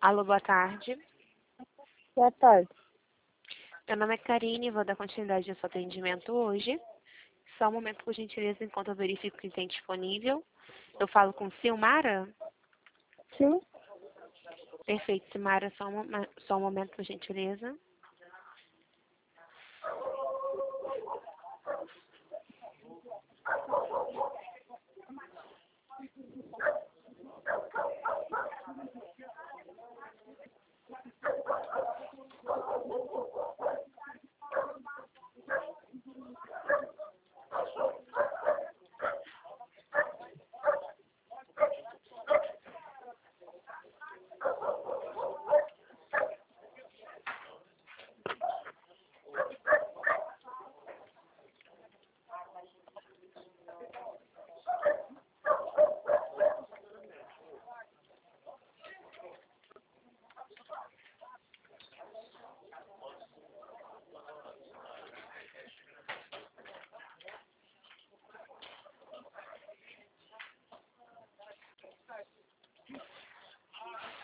Alô, boa tarde. Boa tarde. Meu nome é Karine, vou dar continuidade ao seu atendimento hoje. Só um momento, por gentileza, enquanto eu verifico o que tem disponível. Eu falo com Silmara? Sim? Perfeito, Silmara, só um momento, por gentileza.